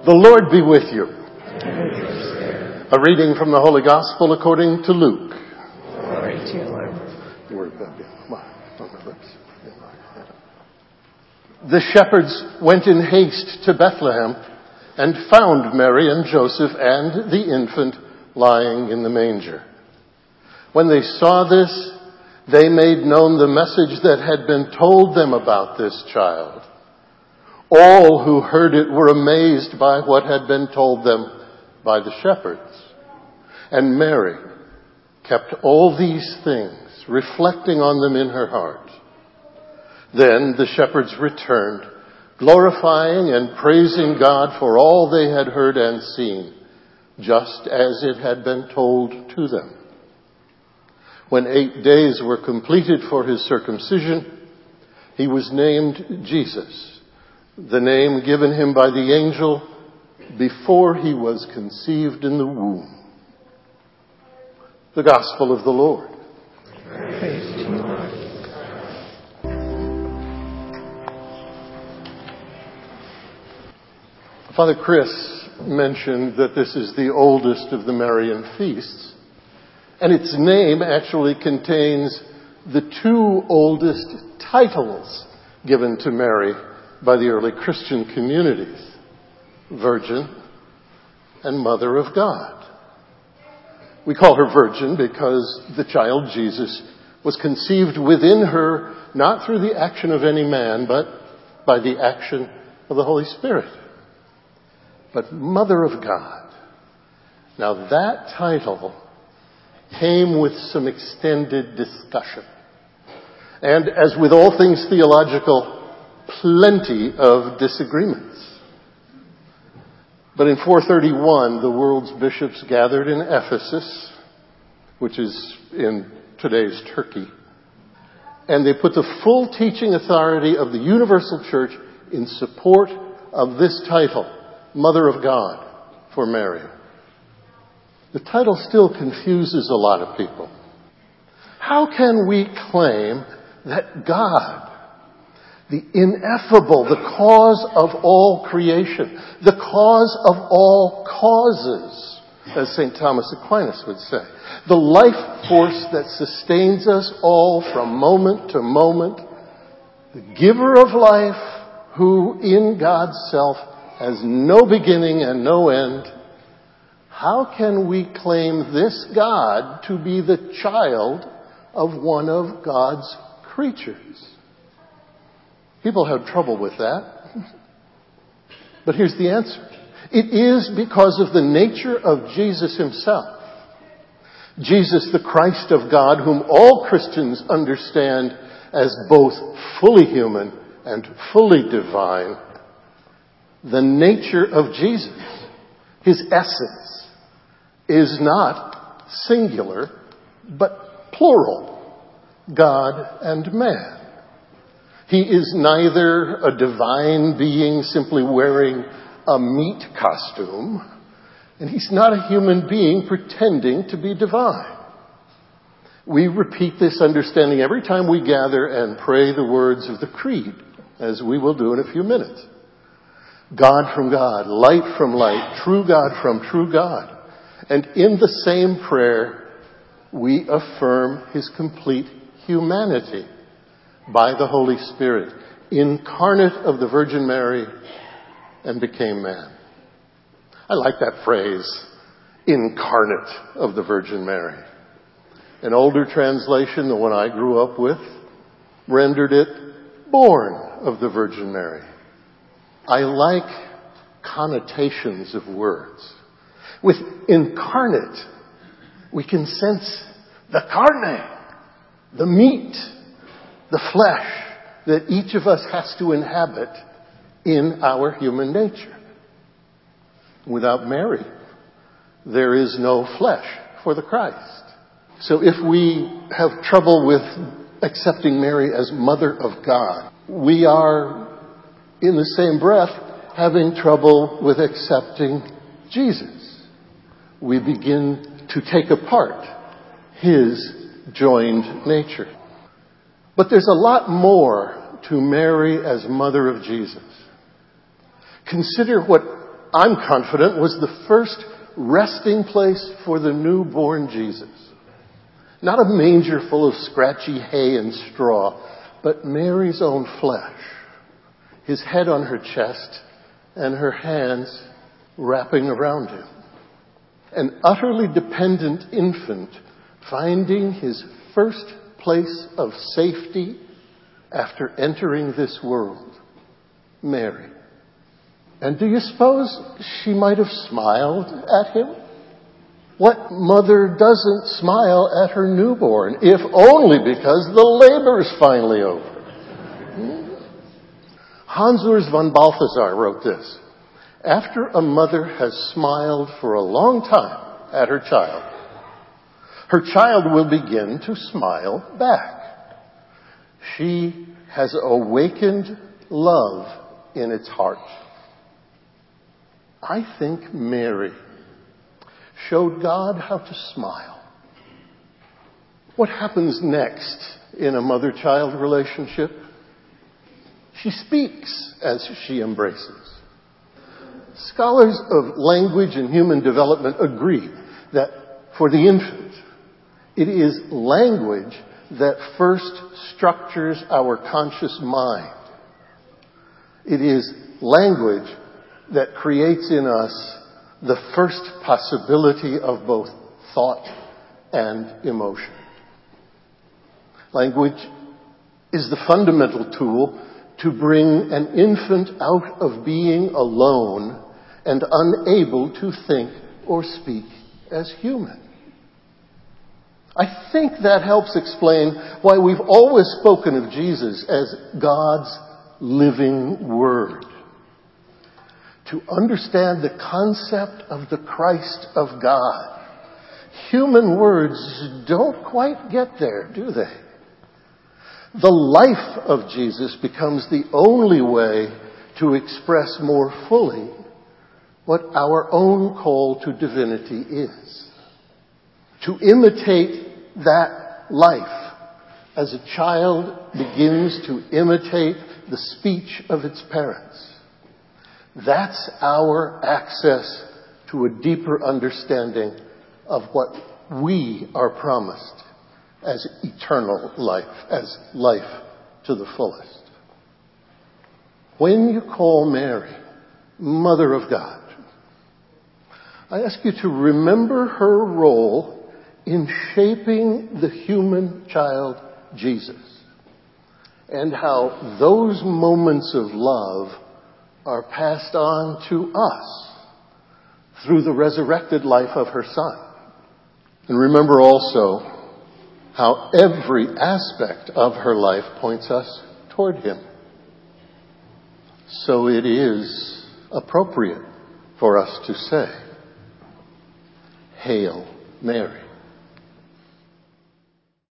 The Lord be with you. A reading from the Holy Gospel according to Luke. Glory to you, Lord. The shepherds went in haste to Bethlehem and found Mary and Joseph and the infant lying in the manger. When they saw this, they made known the message that had been told them about this child. All who heard it were amazed by what had been told them by the shepherds. And Mary kept all these things, reflecting on them in her heart. Then the shepherds returned, glorifying and praising God for all they had heard and seen, just as it had been told to them. When 8 days were completed for his circumcision, he was named Jesus, the name given him by the angel before he was conceived in the womb. The Gospel of the Lord. Praise to you, Lord. Father Chris mentioned that this is the oldest of the Marian feasts, and its name actually contains the two oldest titles given to Mary by the early Christian communities: Virgin and Mother of God. We call her Virgin because the child Jesus was conceived within her, not through the action of any man, but by the action of the Holy Spirit. But Mother of God. Now that title came with some extended discussion. And as with all things theological, plenty of disagreements. But in 431, the world's bishops gathered in Ephesus, which is in today's Turkey, and they put the full teaching authority of the universal church in support of this title, Mother of God, for Mary. The title still confuses a lot of people. How can we claim that God, the ineffable, the cause of all creation, the cause of all causes, as St. Thomas Aquinas would say, the life force that sustains us all from moment to moment, the giver of life, who in God's self has no beginning and no end, how can we claim this God to be the child of one of God's creatures? People have trouble with that. But here's the answer. It is because of the nature of Jesus himself. Jesus, the Christ of God, whom all Christians understand as both fully human and fully divine. The nature of Jesus, his essence, is not singular, but plural. God and man. He is neither a divine being simply wearing a meat costume, and he's not a human being pretending to be divine. We repeat this understanding every time we gather and pray the words of the Creed, as we will do in a few minutes. God from God, light from light, true God from true God. And in the same prayer, we affirm his complete humanity by the Holy Spirit, incarnate of the Virgin Mary, and became man. I like that phrase, incarnate of the Virgin Mary. An older translation, the one I grew up with, rendered it born of the Virgin Mary. I like connotations of words. With incarnate, we can sense the carne, the meat, the flesh that each of us has to inhabit in our human nature. Without Mary, there is no flesh for the Christ. So if we have trouble with accepting Mary as Mother of God, we are, in the same breath, having trouble with accepting Jesus. We begin to take apart his joined nature. But there's a lot more to Mary as Mother of Jesus. Consider what I'm confident, was the first resting place for the newborn Jesus. Not a manger full of scratchy hay and straw, but Mary's own flesh, his head on her chest and her hands wrapping around him. An utterly dependent infant finding his first place of safety after entering this world. Mary. And do you suppose she might have smiled at him? What mother doesn't smile at her newborn, if only because the labor's finally over? Hans Urs von Balthasar wrote this: after a mother has smiled for a long time at her child will begin to smile back. She has awakened love in its heart. I think Mary showed God how to smile. What happens next in a mother-child relationship? She speaks as she embraces. Scholars of language and human development agree that for the infant, it is language that first structures our conscious mind. It is language that creates in us the first possibility of both thought and emotion. Language is the fundamental tool to bring an infant out of being alone and unable to think or speak as human. I think that helps explain why we've always spoken of Jesus as God's living Word. To understand the concept of the Christ of God, human words don't quite get there, do they? The life of Jesus becomes the only way to express more fully what our own call to divinity is. To imitate that life as a child begins to imitate the speech of its parents. That's our access to a deeper understanding of what we are promised as eternal life, as life to the fullest. When you call Mary Mother of God, I ask you to remember her role in shaping the human child Jesus, and how those moments of love are passed on to us through the resurrected life of her Son. And remember also how every aspect of her life points us toward Him. So it is appropriate for us to say, Hail Mary.